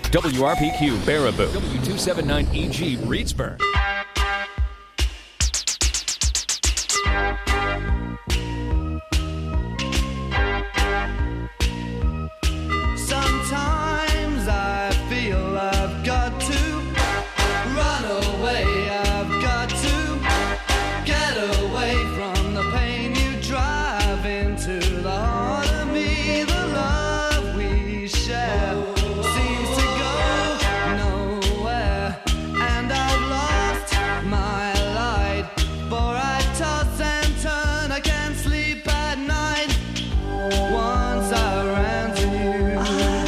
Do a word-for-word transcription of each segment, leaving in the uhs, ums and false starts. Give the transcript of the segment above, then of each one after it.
W R P Q Baraboo, W two seventy-nine E G Reedsburg. Sometimes I feel I've got to run away, I've got to get away from the pain you drive into the heart of me. The love we share seems to go nowhere, and I've lost my light, for I toss and turn, I can't sleep at night. Once I ran to you,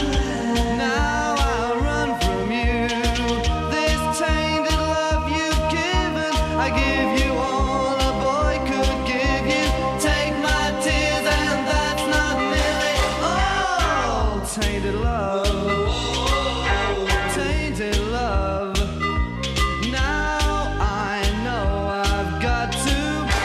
now I run from you. This tainted love you've given, I give you all a boy could give you. Take my tears and that's not nearly all. Tainted love, tainted love. Now I know I've got to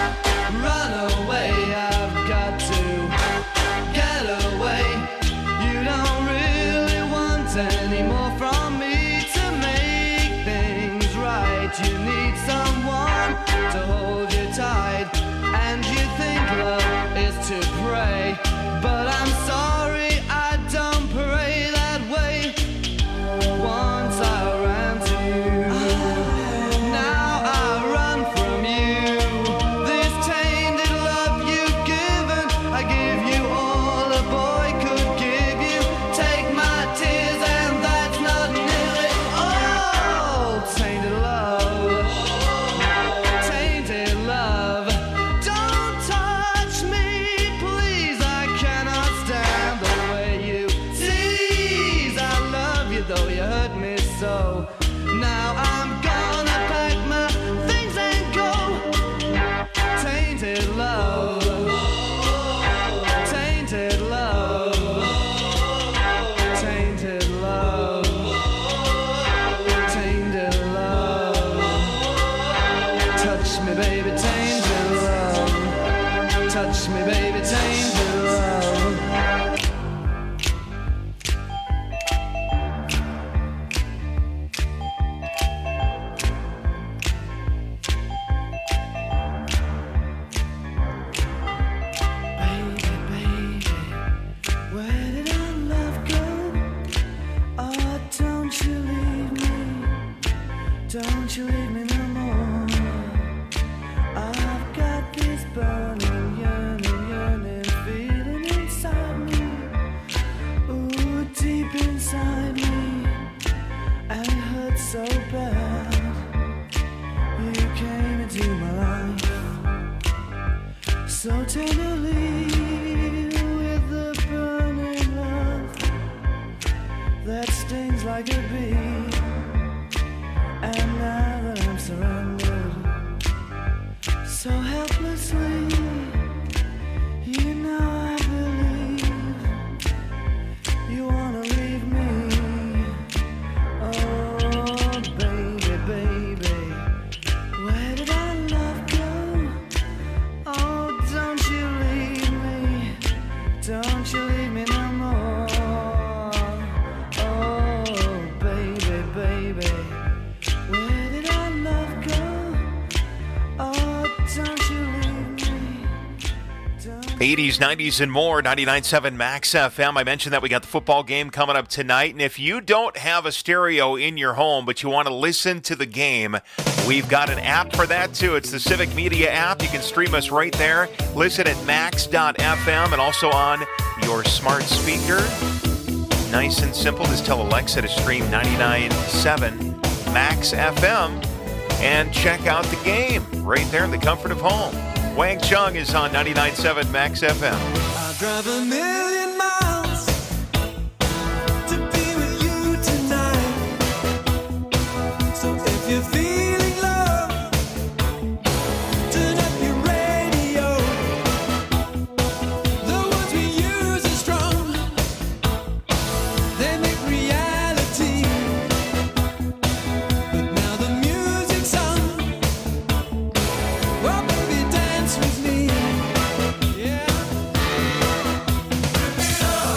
run away, I've got to get away. You don't really want any more from me to make things right. You need someone to hold you tight, and you think love is to pray, but I'm sorry, I don't pray that way. Once I ran to you, now I run from you. This tainted love you've given, I give you all a boy could give you. Take my tears and that's not nearly all. Tainted love, tainted love. Don't touch me, please, I cannot stand the way you tease. I love you though you hurt me so. Now I'm gonna pack my things and go. Tainted love, tainted love, tainted love, tainted love. Touch me, baby, tainted love. Touch me, baby, tainted love. Baby, baby, where did our love go? Oh, don't you leave me, don't you leave me no more. I've got this burning, yearning, yearning feeling inside me. Ooh, deep inside me, and it hurts so bad. You came into my life so tenderly, with the burning love that stings like a bee. And now that I'm surrounded so helplessly, you know I believe you wanna leave me. Oh, baby, baby, where did our love go? Oh, don't you leave me, don't you leave me no more. Oh, baby, baby, where did our love go? Oh, don't you leave me, don't eighties, nineties, and more, ninety-nine point seven Max F M. I mentioned that we got the football game coming up tonight, and if you don't have a stereo in your home, but you want to listen to the game, we've got an app for that too. It's the Civic Media app. You can stream us right there. Listen at max dot f m and also on your smart speaker. Nice and simple. Just tell Alexa to stream ninety-nine point seven Max F M and check out the game right there in the comfort of home. Wang Chung is on ninety-nine point seven Max F M. I'll drive a million miles to be with you tonight. So if you're feeling love, turn up your radio. The words we use are strong, they make reality. But now the music's on. Well, baby, dance with me. Yeah.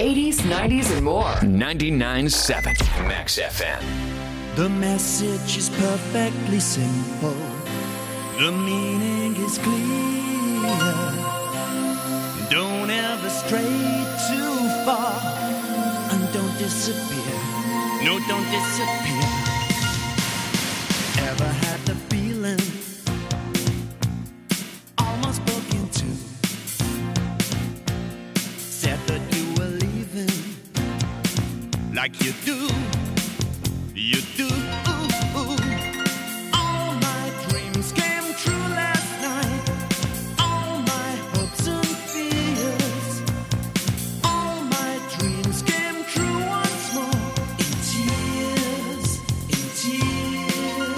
eighties, nineties, and more. ninety-nine point seven Max F M. The message is perfectly simple. The meaning is clear. Don't ever stray too far. And don't disappear. No, don't disappear. Ever had the feeling almost broke in two? Said that you were leaving like you do. You do. All my dreams came true last night. All my hopes and fears. All my dreams came true once more. In tears, in tears.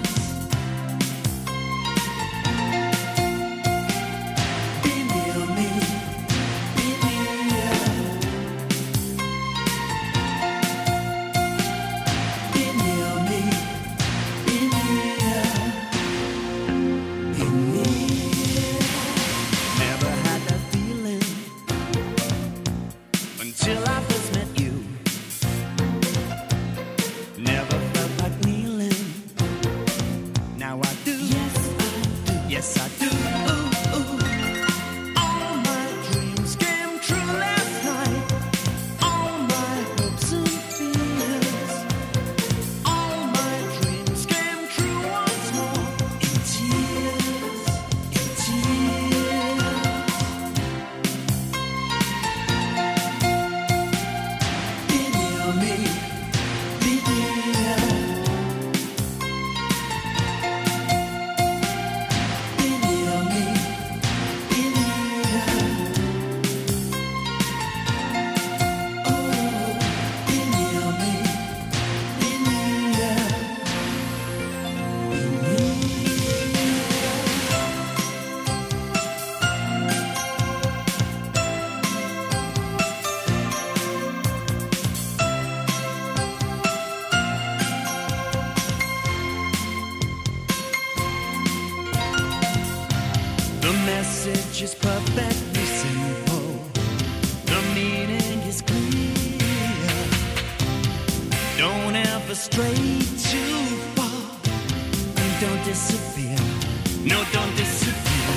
Be near me, be near. Be near me, be near. Be near. Never had that feeling until I first met you. Never felt like kneeling. Now I do. Yes, I do. Yes, I do. Ooh, ooh. All my dreams came true last night. All my hopes and fears. All my dreams came true once more. In tears, in tears. Be near me, be near. Be near me, be near. Oh, be near me, be near. Be near. The message is perfectly simple. The meaning is clear. Don't ever stray too far. And don't disappear. No, don't disappear.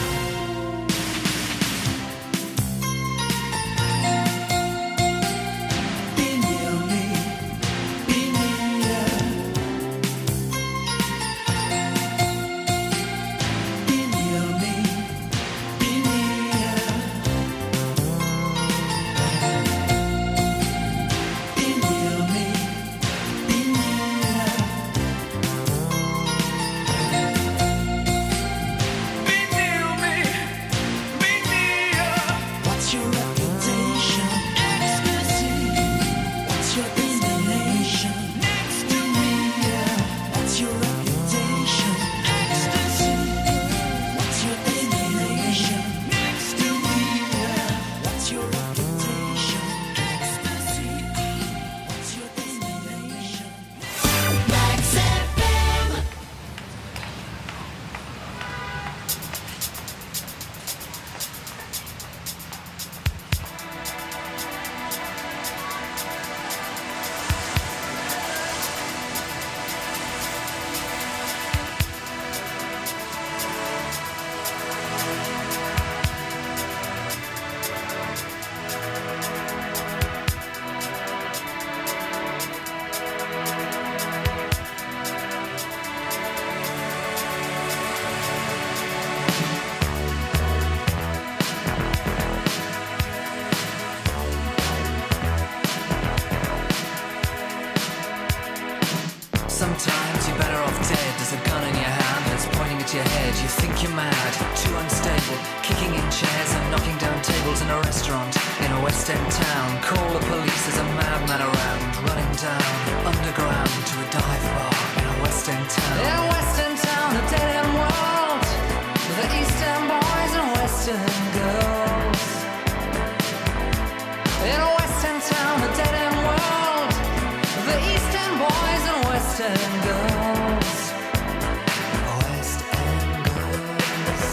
Be near me. Be near. Be near me. Be near. Be near me. Be near. Be near me. Be near. What's your reputation? Ecstasy. What's your destination? Next to me. What's your reputation? Ecstasy. What's your destination? Next to me. What's your reputation? Ecstasy. What's your destination? Max F M. Sometimes you're better off dead. There's a gun in your hand that's pointing at your head. You think you're mad, too unstable, kicking in chairs and knocking down tables in a restaurant in a West End town. Call the police, there's a madman around, running down underground to a dive bar in a West End town. In a West End town, a dead end world, with the East End boys and West End girls. In a West End town, a dead end world, with the East End boys and West End girls. West End girls.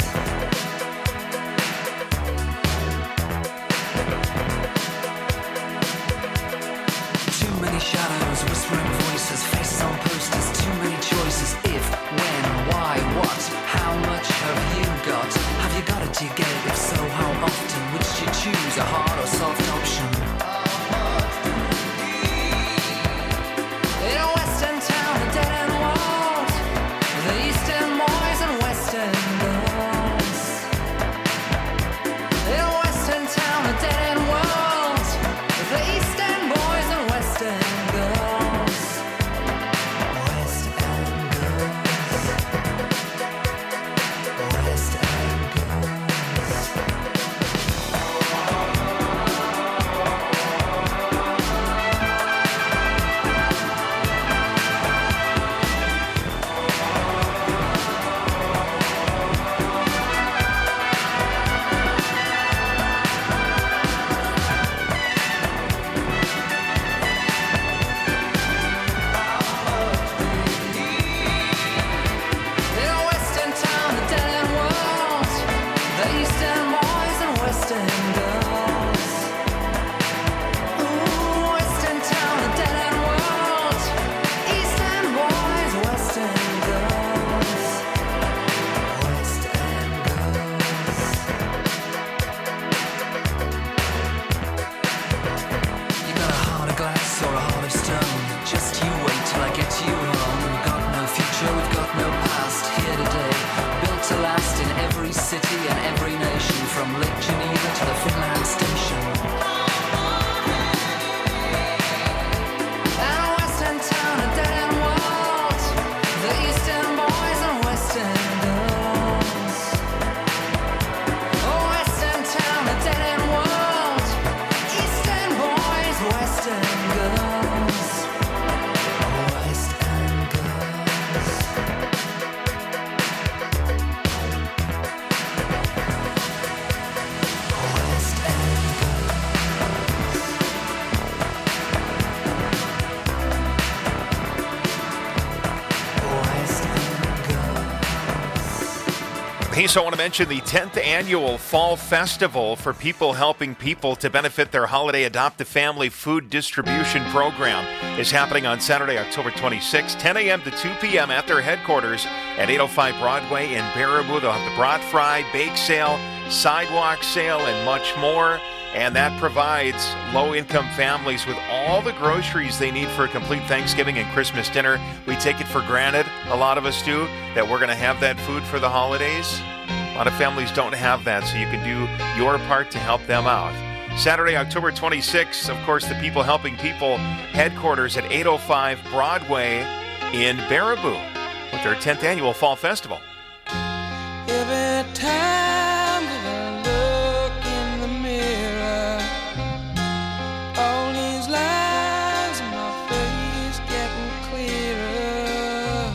Hey, so I want to mention the tenth Annual Fall Festival for People Helping People to benefit their holiday Adopt a Family food distribution program is happening on Saturday, October twenty-sixth, ten a.m. to two p.m. at their headquarters at eight oh five Broadway in Baraboo. They'll have the brat fry, bake sale, sidewalk sale, and much more. And that provides low-income families with all the groceries they need for a complete Thanksgiving and Christmas dinner. We take it for granted, a lot of us do, that we're going to have that food for the holidays. A lot of families don't have that, so you can do your part to help them out. Saturday, October twenty-sixth, of course, the People Helping People headquarters at eight oh five Broadway in Baraboo with their tenth Annual Fall Festival. Every time that I look in the mirror, all these lines in my face getting clearer.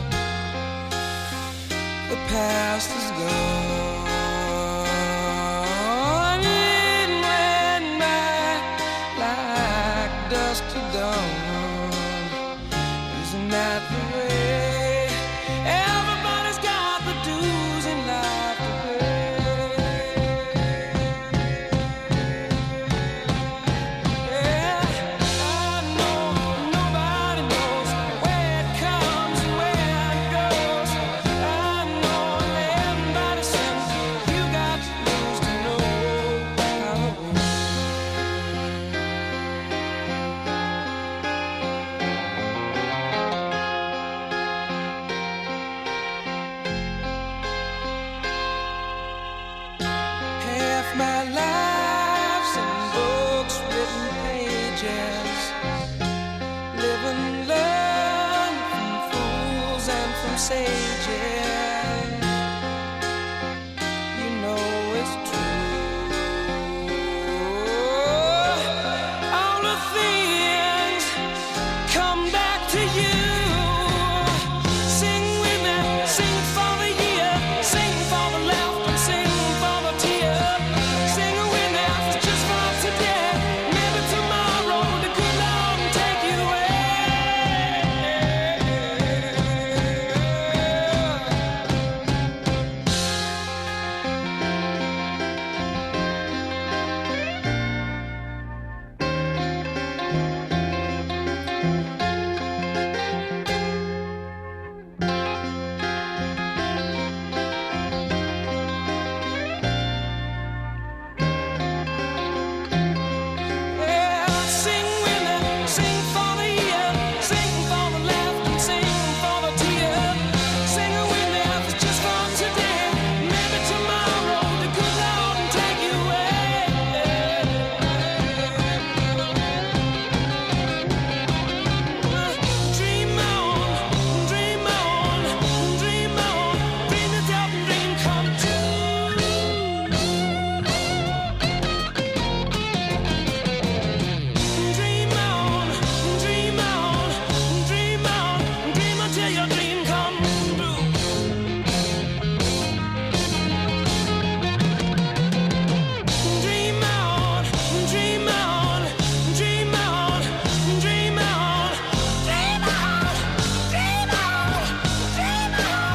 The past is gone. It went by like dusk to dawn. Isn't that the way? Everybody's got the dues in life to pay. Yeah, I know nobody knows where it comes and where it goes. I know everybody says you got to lose to know how it wins. Half my life's in books, written pages, living, learn from fools and from sages. You know it's true. All the things come back to you. Sing with me, sing for the year, sing for the laughter, sing for the tear. Sing with me, just for today. Maybe tomorrow the good Lord will take you away. Yeah, sing with me, sing for the year, sing for the laughter, sing for the tear. Sing with me, just for today. Maybe tomorrow the good Lord will take you away. Dream on, dream on, dream on, dream yourself and dream come true. Dream on, dream on, dream on, dream until your dream comes true. Dream on, dream on, dream on, dream on, dream on, dream on, dream on.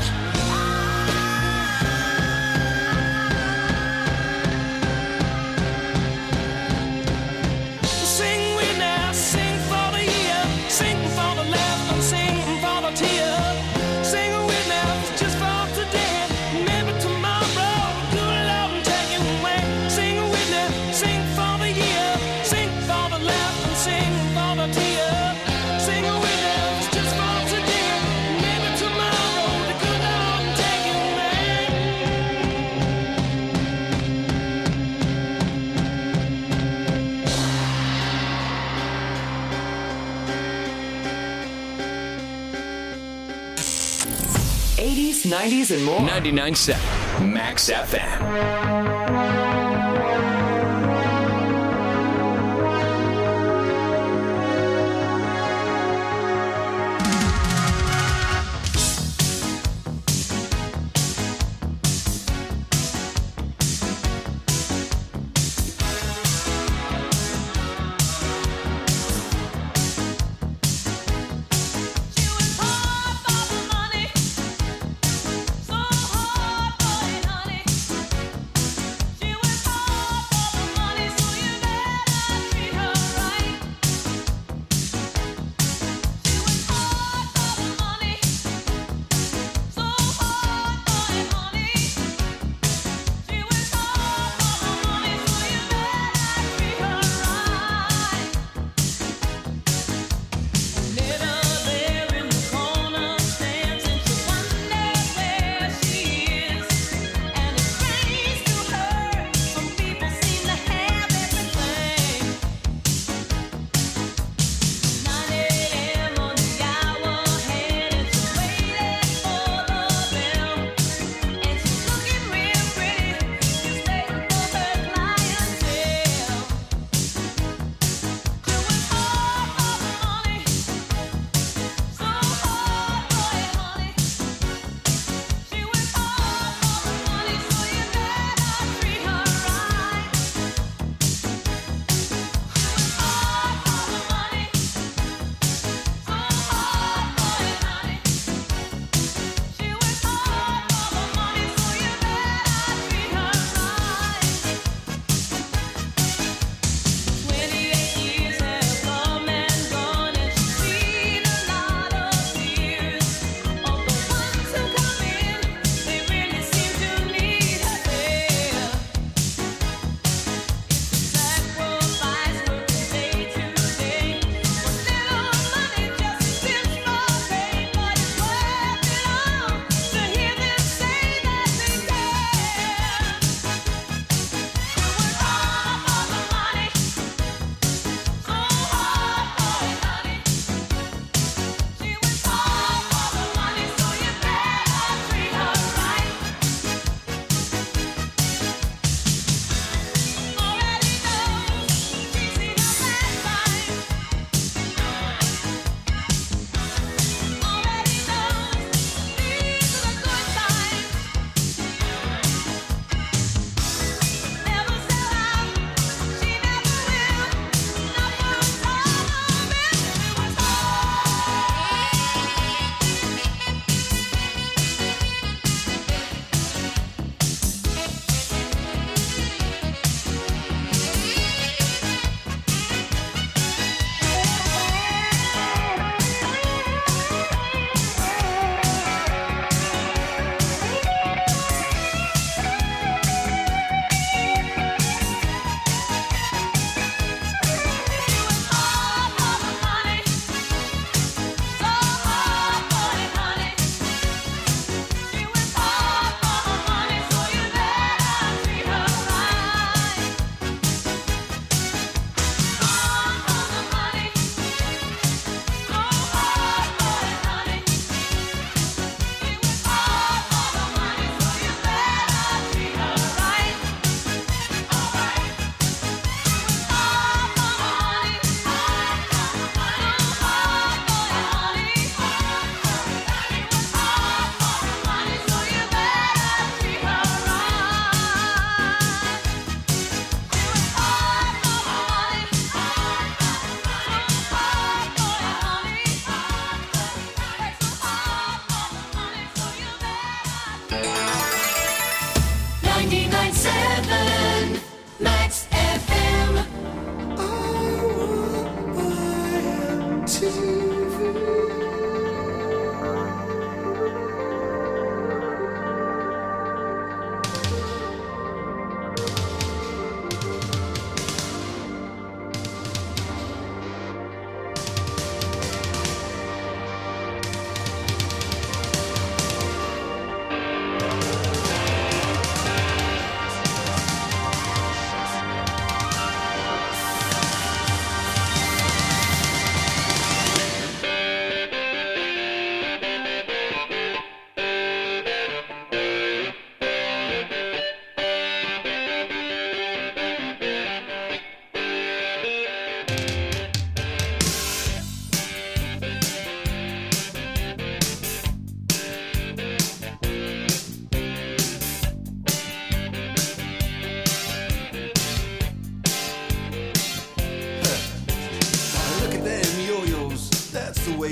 Sing with me, sing for the year, sing for the laughter, sing for the tear. Sing with me, just for today. Maybe tomorrow, good Lord will take you away. Sing with me, sing for the year, sing for the laughter, sing for the tear. Sing with me, just for today. Maybe tomorrow, the good Lord will take you away. eighties, nineties, and more. ninety-nine point seven Max F M. She was hard for the money, so hard for it, honey.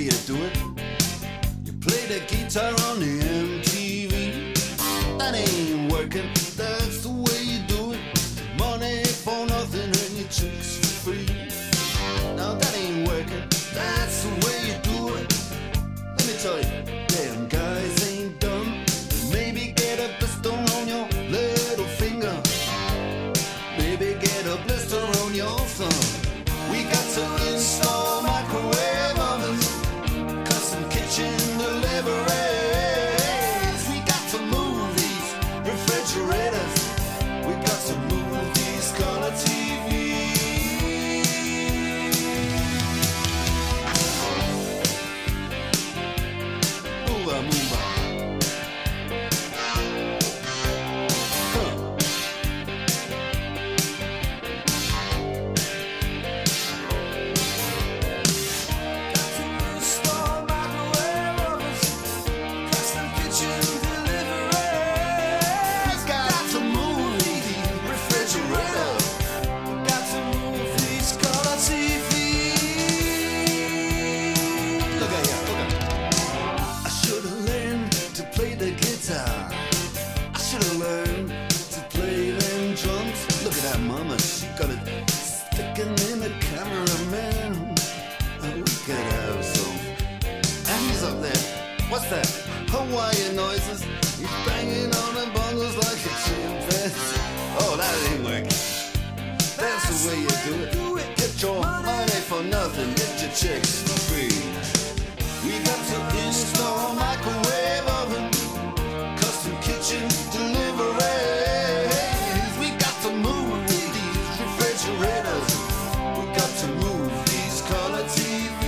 way you do it. You play the guitar on the M T V. That ain't working, that's the way you do it. Money for nothing and your chicks for free. Now that ain't working, that's the way you do it. Let me tell you, damn guys ain't dumb. Maybe get a blister on your little finger. Maybe get a blister on your thumb. We got to install microwave ovens, custom kitchen deliveries. We got to move these refrigerators. We got to move these color T Vs. Move on, move on. What's that? Hawaiian noises. He's banging on the bongos like a chimpanzee. Oh, that ain't working. That's the way you do it. Get your money for nothing. Get your chicks for free. We got to install microwave oven, custom kitchen deliveries. We got to move these refrigerators. We got to move these color T Vs.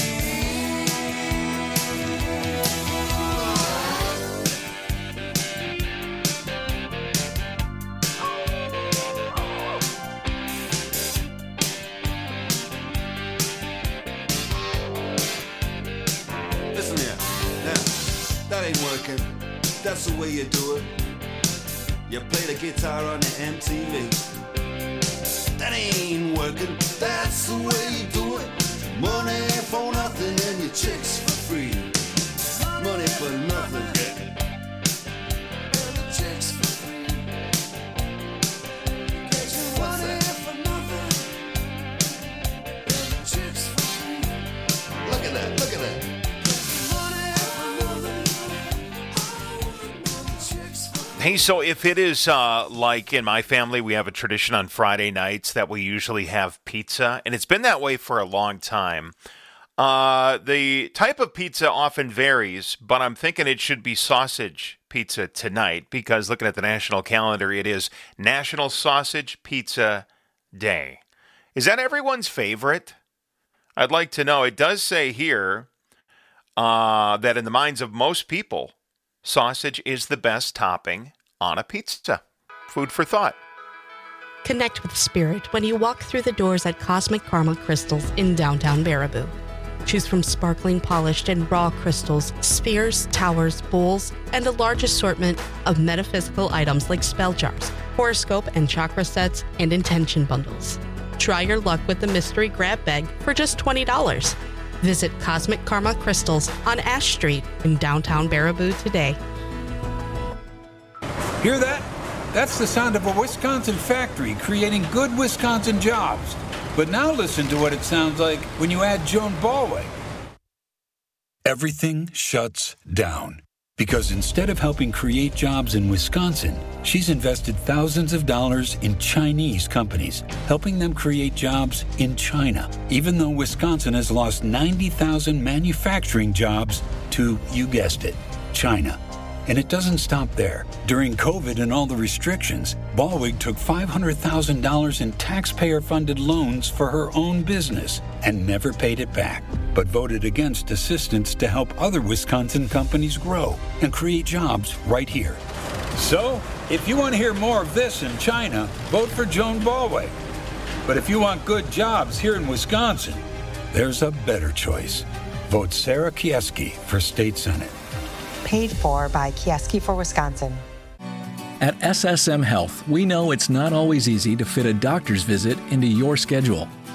That's the way you do it. You play the guitar on the M T V. That ain't working. That's the way you do it. Money for nothing and your chicks for free. Money for nothing. And your chicks for free. What's that? For nothing. And your chicks for free. Look at that. Look at that. Hey, so if it is uh, like in my family, we have a tradition on Friday nights that we usually have pizza, and it's been that way for a long time. Uh, the type of pizza often varies, but I'm thinking it should be sausage pizza tonight because looking at the national calendar, it is National Sausage Pizza Day. Is that everyone's favorite? I'd like to know. It does say here uh, that in the minds of most people, sausage is the best topping on a pizza. Food for thought. Connect with spirit when you walk through the doors at Cosmic Karma Crystals in downtown Baraboo. Choose from sparkling polished and raw crystals, spheres, towers, bowls, and a large assortment of metaphysical items like spell jars, horoscope and chakra sets, and intention bundles. Try your luck with the mystery grab bag for just twenty dollars. Visit Cosmic Karma Crystals on Ash Street in downtown Baraboo today. Hear that? That's the sound of a Wisconsin factory creating good Wisconsin jobs. But now listen to what it sounds like when you add Joan Ballweg. Everything shuts down. Because instead of helping create jobs in Wisconsin, she's invested thousands of dollars in Chinese companies, helping them create jobs in China, even though Wisconsin has lost ninety thousand manufacturing jobs to, you guessed it, China. And it doesn't stop there. During COVID and all the restrictions, Ballweg took five hundred thousand dollars in taxpayer-funded loans for her own business and never paid it back, but voted against assistance to help other Wisconsin companies grow and create jobs right here. So, if you want to hear more of this in China, vote for Joan Ballweg. But if you want good jobs here in Wisconsin, there's a better choice. Vote Sarah Kieski for State Senate. Paid for by Kieski for Wisconsin. At S S M Health, we know it's not always easy to fit a doctor's visit into your schedule.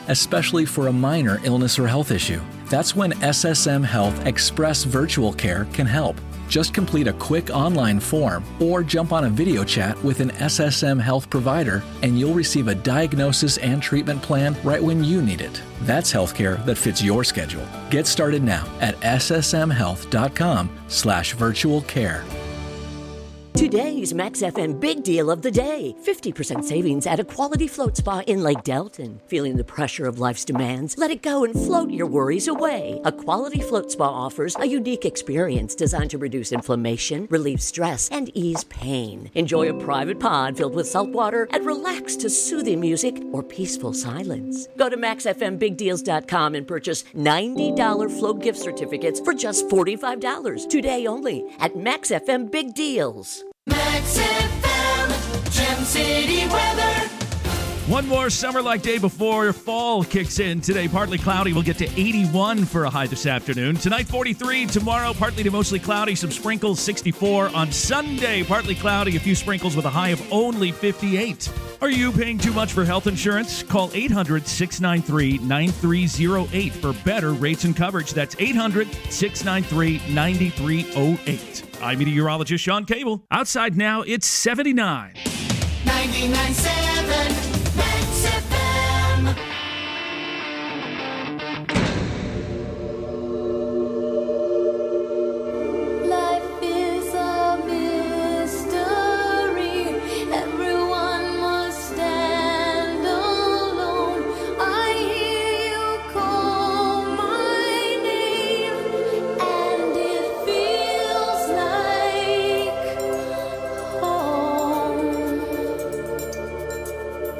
especially for a minor illness or health issue. That's when S S M Health Express Virtual Care can help. Just complete a quick online form or jump on a video chat with an S S M Health provider and you'll receive a diagnosis and treatment plan right when you need it. That's healthcare that fits your schedule. Get started now at ssmhealth.com slash virtual care. Today's Max F M big deal of the day. fifty percent savings at a quality float spa in Lake Delton. Feeling the pressure of life's demands? Let it go and float your worries away. A quality float spa offers a unique experience designed to reduce inflammation, relieve stress, and ease pain. Enjoy a private pod filled with salt water and relax to soothing music or peaceful silence. Go to max f m big deals dot com and purchase ninety dollars float gift certificates for just forty-five dollars. Today only at Max F M Big Deals. Max F M, Gem City weather. One more summer-like day before fall kicks in. Today, partly cloudy. We'll get to eighty-one for a high this afternoon. Tonight, forty-three. Tomorrow, partly to mostly cloudy. Some sprinkles, sixty-four. On Sunday, partly cloudy. A few sprinkles with a high of only fifty-eight. Are you paying too much for health insurance? Call eight hundred, six nine three, nine three zero eight for better rates and coverage. That's eight hundred, six nine three, nine three zero eight. I'm meteorologist Sean Cable. Outside now, it's seventy-nine. ninety-nine point seven Max F M. Life is a mystery. Everyone must stand alone. I hear you call my name, and it feels like home.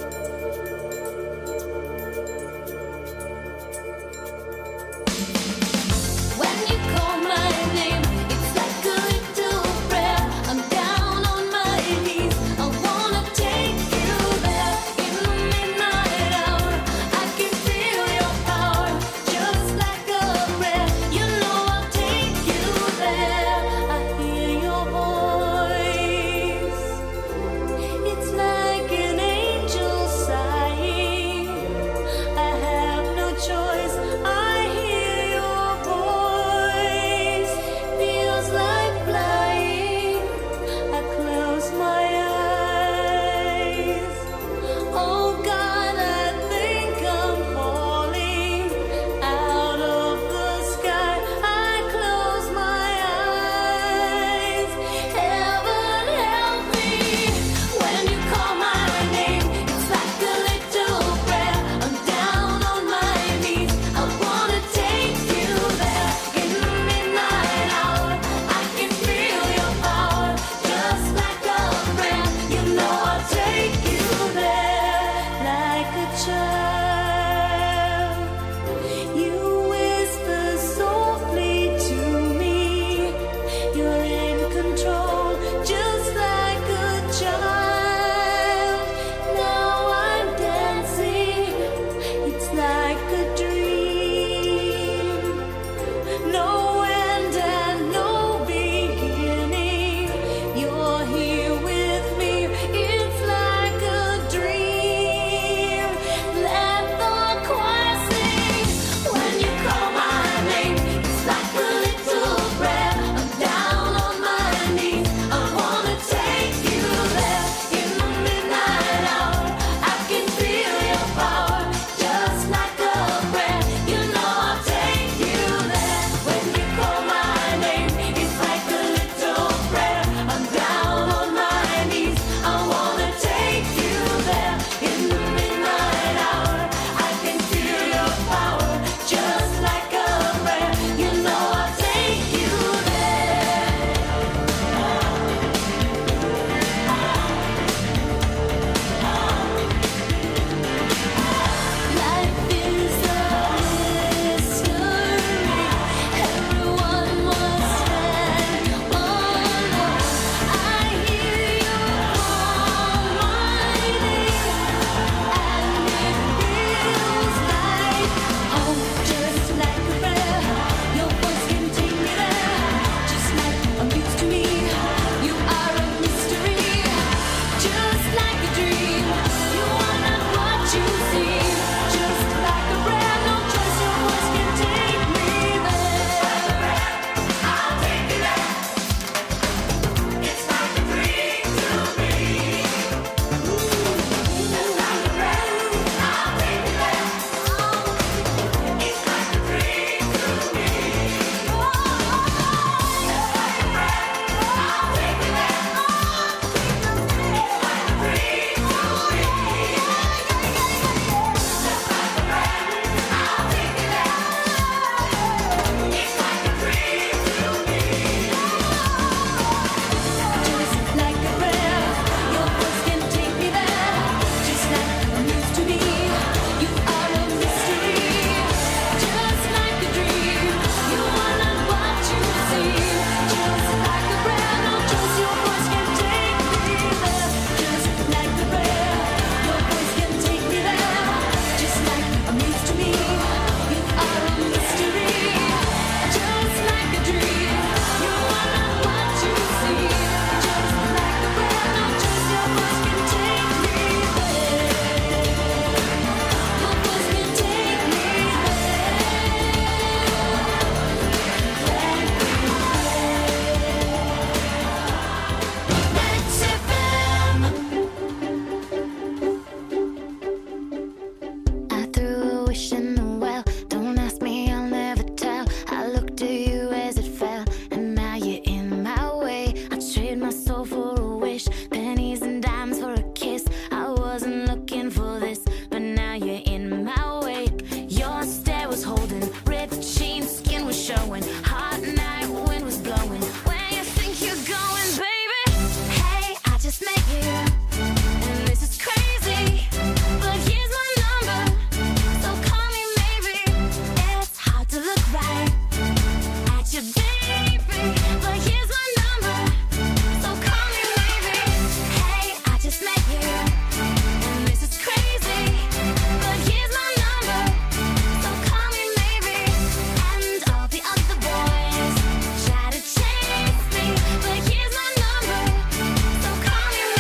looking for this, but now you're in my way. Your stare was holding, ripped jeans, skin was showing, hot night wind was blowing. Where you think you're going, baby? Hey, I just met you, and this is crazy, but here's my number, so call me maybe. It's hard to look right at you, baby, but here's my number, so call me maybe. Hey, I just met you, and this is crazy, but here's my number, so call me maybe. And all the other boys try to chase me, but here's my number, so call me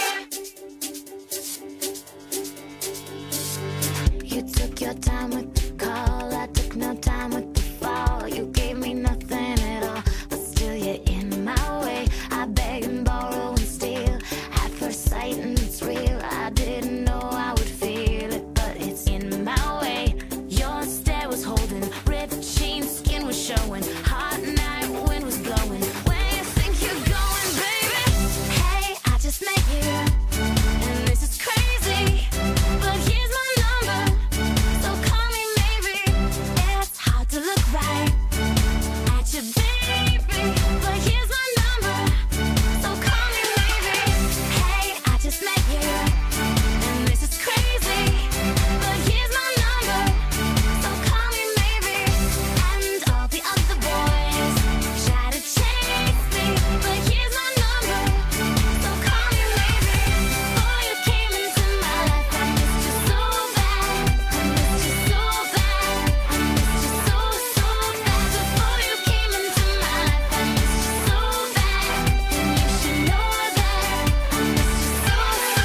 maybe. You took your time with the call, I took no time with the fall. You gave me nothing at all, but still you're in my way. I beg and borrow and steal at first sight, and it's real. I didn't know I would feel it, but it's in my way. Your stare was holding, ripped jeans, skin was showing, hot night wind was blowing. Where you think you're going, baby? Hey, I just met you, and this is crazy, but here's my number, so call me maybe. It's hard to look right at you, baby, but here's my number, so call me maybe. Hey, I just met you, and this is crazy, but here's my number, so call me maybe. And all the other boys try to chase me, but here's my number, so call me maybe. Before you came into my life, I missed you so bad, I missed you so bad, I missed you so, so bad. Before you came into my life, I missed you so bad, and you should know that I missed you so,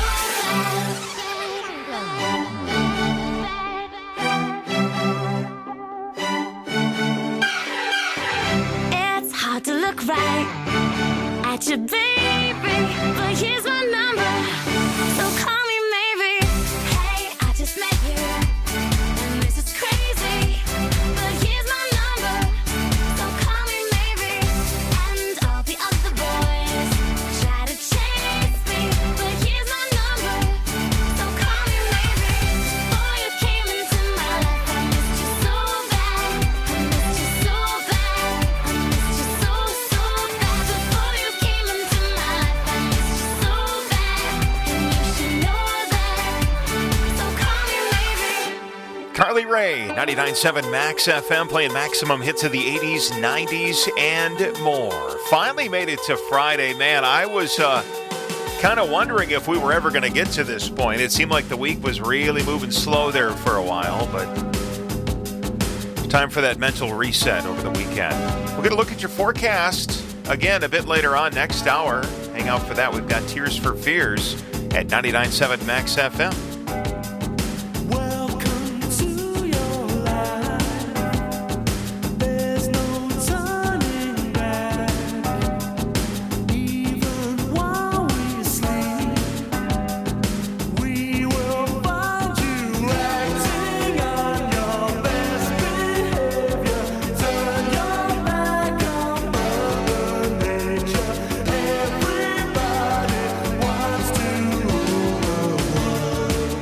so bad. It's hard to look right at you, baby, but here's my number, so call me maybe. Hey, I just met you, and this is crazy, but here's my number, so call me maybe. And all the other boys try to chase me, but here's my number, so call me maybe. Before you came into my life, I missed you so bad, I missed you so bad, I missed you so, so bad. Before you came into my life, I missed you so bad, and you should know that, so call me maybe. Carly Rae, ninety-nine point seven Max F M, playing maximum hits of the eighties, nineties, and more. Finally made it to Friday. Man, I was uh, kind of wondering if we were ever going to get to this point. It seemed like the week was really moving slow there for a while, but it's time for that mental reset over the weekend. We're going to look at your forecast again a bit later on next hour. Hang out for that. We've got Tears for Fears at ninety-nine point seven Max F M. Welcome to your life. There's no turning back. Even while we sleep, we will find you acting on your best behavior. Turn your back on Mother Nature. Everybody wants to rule the world.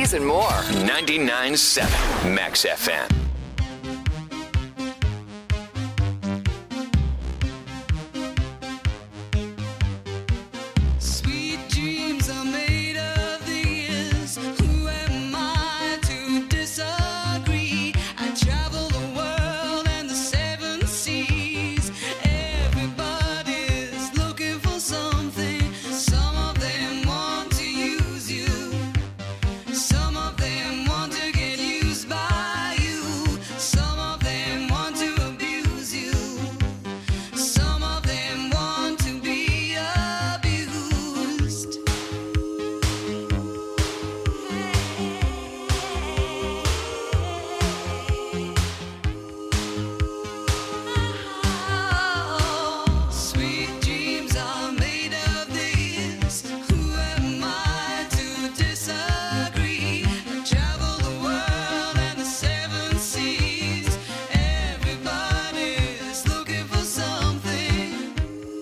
nineties and more. ninety-nine point seven Max F M. Sweet dreams are made of these. Who am I to disagree? I travel the world and the seven seas. Everybody's looking for something. Some of them want to use you. Some of them want to get used by you. Some of them want to abuse you. Some of them want to be abused. Sweet dreams are made of this. Who am I to disagree? I travel the world and the seven seas. Everybody's looking for something.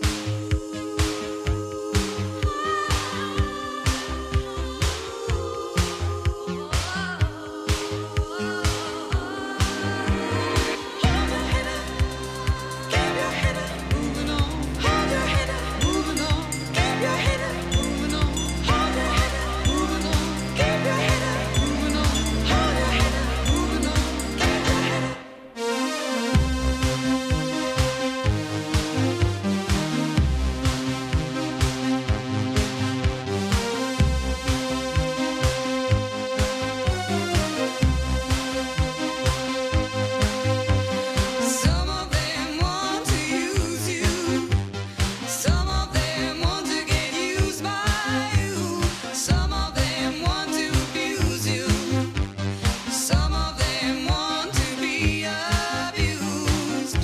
Some of them want to use you. Some of them want to get used by you. Some of them want to abuse you. Some of them want to be abused.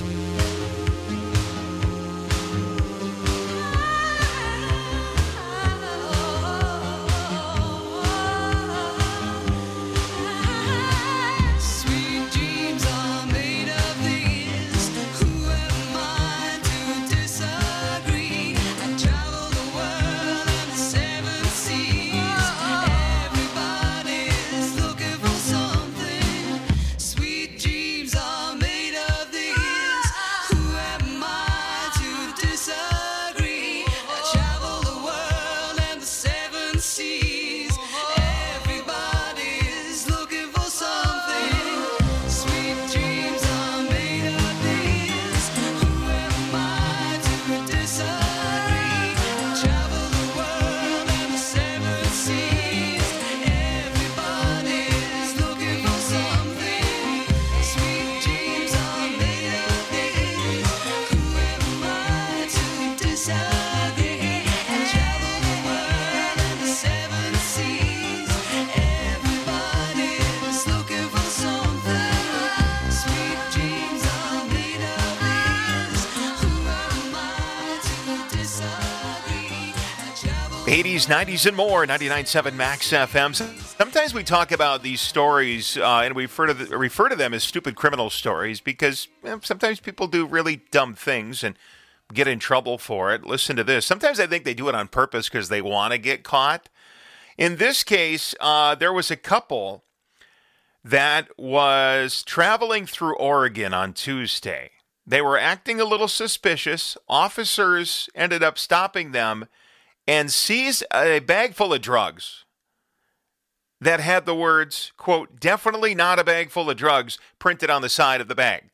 Sweet dreams are made of these. Who am I to disagree? I travel the world and the seven seas. Everybody's looking for something. Sweet dreams are made of these. Who am I to disagree? I travel the world and the seven seas. Everybody's looking for something. Sweet dreams are made of these. Who am I to disagree? I travel the world and the seven seas. Everybody's looking for something. Sweet dreams are made of these. Who am I to disagree? I travel the world and the seven seas. Everybody's looking for something. Sweet dreams are made of these. Who am I to disagree? I travel eighties, nineties, and more, ninety-nine point seven Max F M. Sometimes we talk about these stories uh, and we refer to, the, refer to them as stupid criminal stories because eh, sometimes people do really dumb things and get in trouble for it. Listen to this. Sometimes I think they do it on purpose because they want to get caught. In this case, uh, there was a couple that was traveling through Oregon on Tuesday. They were acting a little suspicious. Officers ended up stopping them and seized a bag full of drugs that had the words, quote, "definitely not a bag full of drugs," printed on the side of the bag.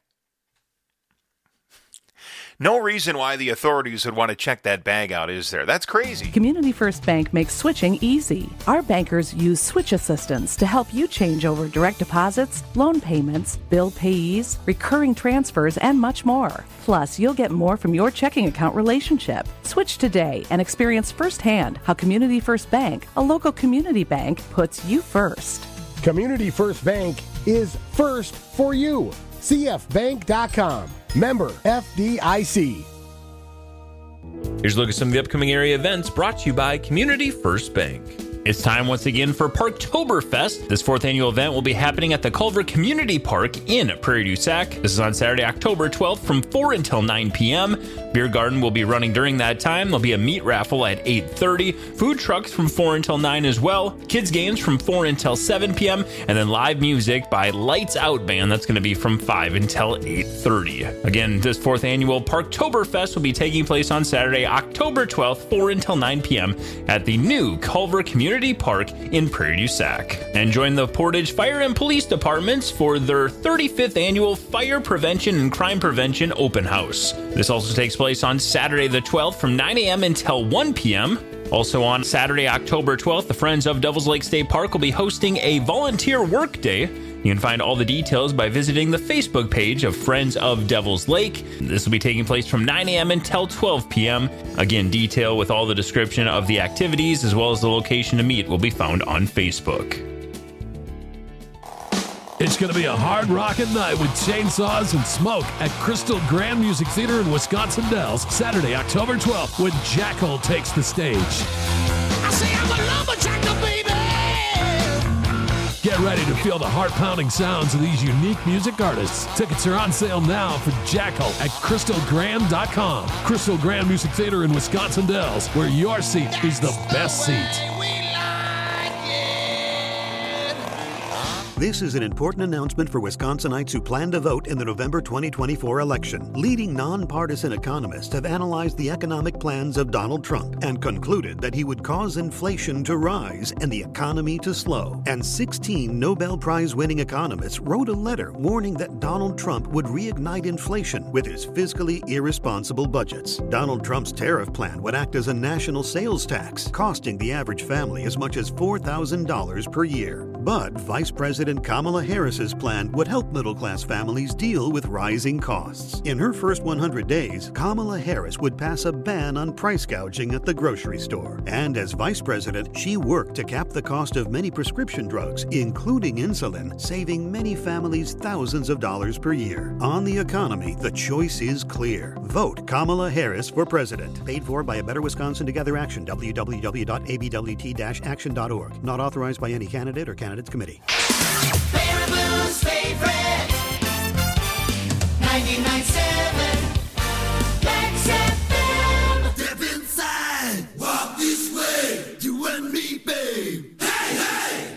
No reason why the authorities would want to check that bag out, is there? That's crazy. Community First Bank makes switching easy. Our bankers use switch assistance to help you change over direct deposits, loan payments, bill payees, recurring transfers, and much more. Plus, you'll get more from your checking account relationship. Switch today and experience firsthand how Community First Bank, a local community bank, puts you first. Community First Bank is first for you. C F bank dot com. Member F D I C. Here's a look at some of the upcoming area events brought to you by Community First Bank. It's time once again for Parktoberfest. This fourth annual event will be happening at the Culver Community Park in Prairie du Sac. This is on Saturday, October twelfth from four until nine p.m. Beer garden will be running during that time. There'll be a meat raffle at eight thirty. Food trucks from four until nine as well. Kids games from four until seven p.m. And then live music by Lights Out Band. That's going to be from five until eight thirty. Again, this fourth annual Parktoberfest will be taking place on Saturday, October twelfth, four until nine p.m. at the new Culver Community Park in Prairie du Sac. And join the Portage Fire and Police Departments for their thirty-fifth annual Fire Prevention and Crime Prevention Open House. This also takes place on Saturday the twelfth from nine a.m. until one p.m. Also on Saturday, October twelfth, the Friends of Devils Lake State Park will be hosting a volunteer work day. You can find all the details by visiting the Facebook page of Friends of Devils Lake. This will be taking place from nine a.m. until twelve p.m. Again, detail with all the description of the activities as well as the location to meet will be found on Facebook. It's going to be a hard rockin' night with chainsaws and smoke at Crystal Grand Music Theater in Wisconsin Dells, Saturday, October twelfth, when Jackal takes the stage. I say I'm a lumberjack, baby. Get ready to feel the heart-pounding sounds of these unique music artists. Tickets are on sale now for Jackal at crystal grand dot com. Crystal Grand Music Theater in Wisconsin Dells, where your seat is the best seat. This is an important announcement for Wisconsinites who plan to vote in the November twenty twenty-four election. Leading nonpartisan economists have analyzed the economic plans of Donald Trump and concluded that he would cause inflation to rise and the economy to slow. And sixteen Nobel Prize-winning economists wrote a letter warning that Donald Trump would reignite inflation with his fiscally irresponsible budgets. Donald Trump's tariff plan would act as a national sales tax, costing the average family as much as four thousand dollars per year. But Vice President Kamala Harris's plan would help middle-class families deal with rising costs. In her first one hundred days, Kamala Harris would pass a ban on price gouging at the grocery store. And as vice president, she worked to cap the cost of many prescription drugs, including insulin, saving many families thousands of dollars per year. On the economy, the choice is clear. Vote Kamala Harris for president. Paid for by A Better Wisconsin Together Action, w w w dot a b w t dash action dot org. Not authorized by any candidate or candidates committee. Baraboo's favorite ninety-nine point seven Max F M. Step inside, walk this way, you and me, babe. Hey, hey!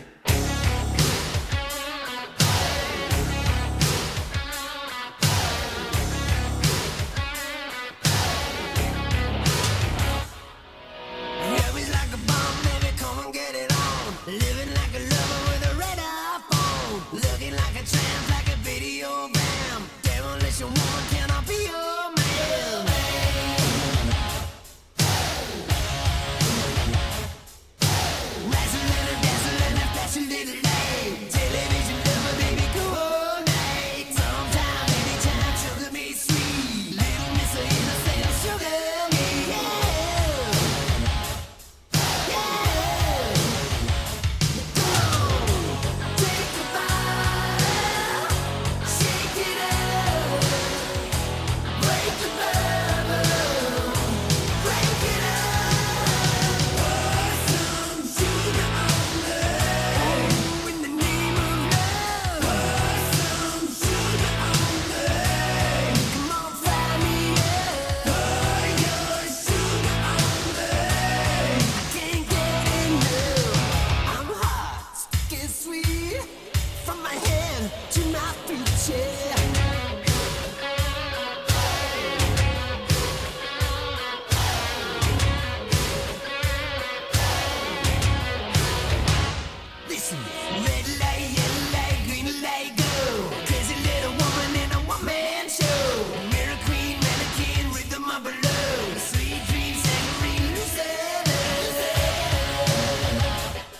Yeah, we like a bomb, baby, come and get it on. Living like a lover with a red iPhone. Looking like a tramp, like a video bam. Demolition woman, can I be your man? Wrestle little, dazzle little, flash a little light. Television lover, baby, go all night. Sometime, anytime, sugar me sweet. Little miss of innocent, sugar me, yeah.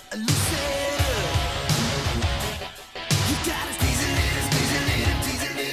You gotta squeeze a little, squeeze a little, tease a little.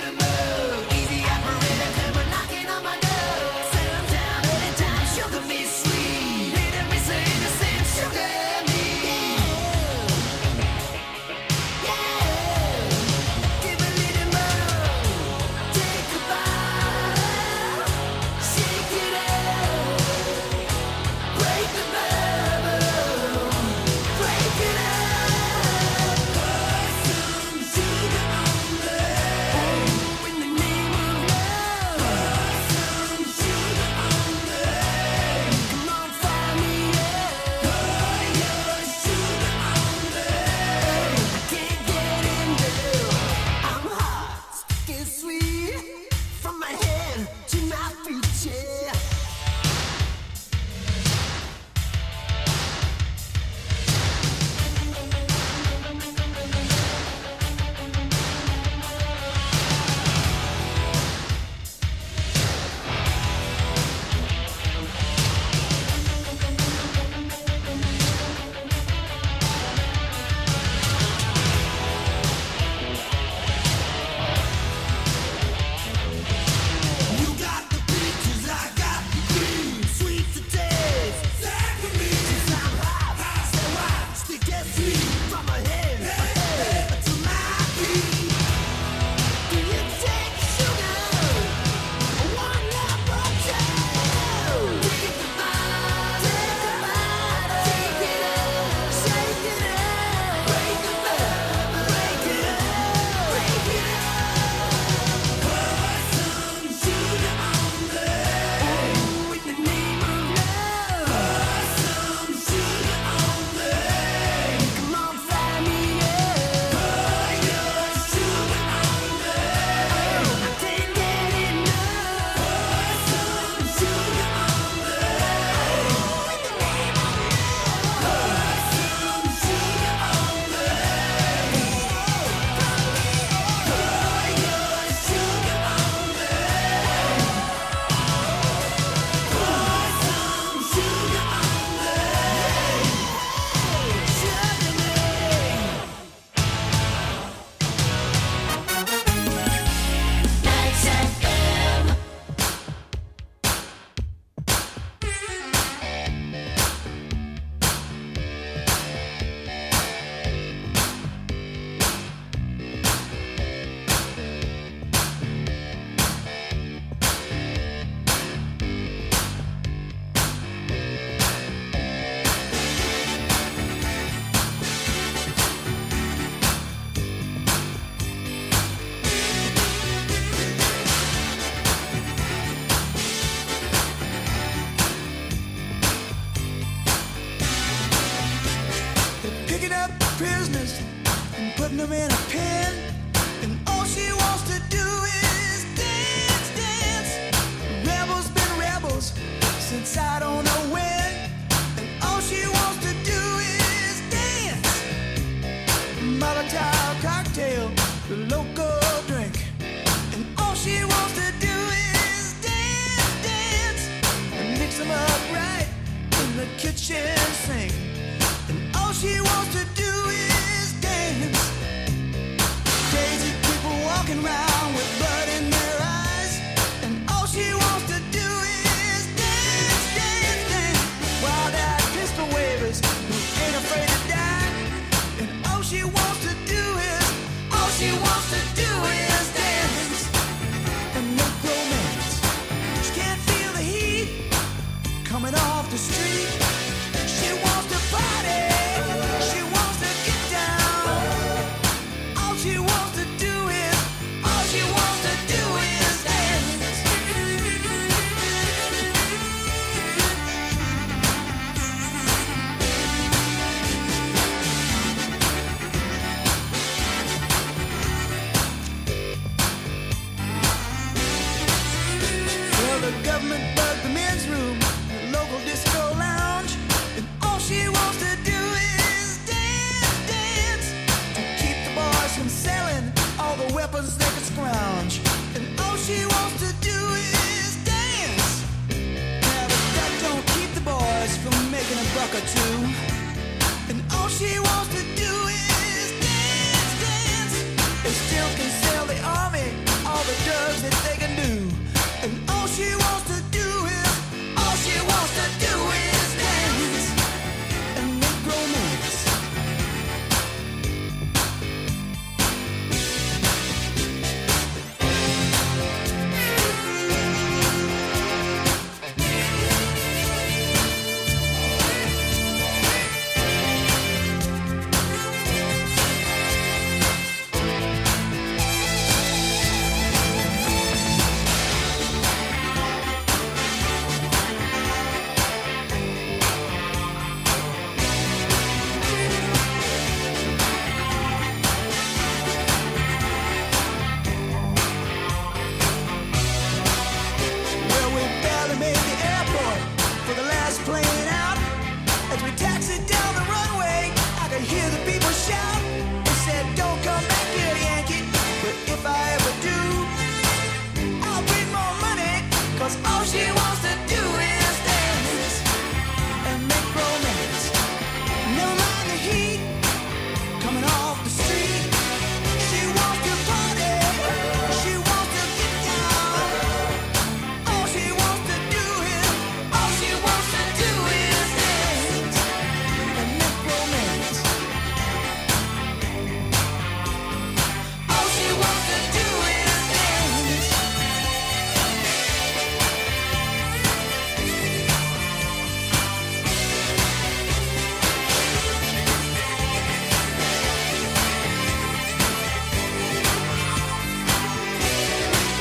and putting them in a pen. And all she wants to do is dance, dance. Rebels been rebels since I don't know when. And all she wants to do is dance. Molotov cocktail, the local drink. And all she wants to do is dance, dance. And mix them up right in the kitchen sink. And all she wants to do is dance. Crazy people walking around with blood in their eyes. And all she wants to do is dance, dance, dance. Wild-eyed pistol wavers who ain't afraid to die. And all she wants to do is, all she wants to do is dance. And make romance. She can't feel the heat coming off the street. She wants to party. She wants to get down. All she wants to do is, all she wants to do is dance. Well, the government bugged the men's room, the local disco lounge, and all she wants to do is dance, dance, to keep the boys from selling all the weapons they could scrounge. And all she wants to do is dance. Now, but that don't keep the boys from making a buck or two. And all she wants to do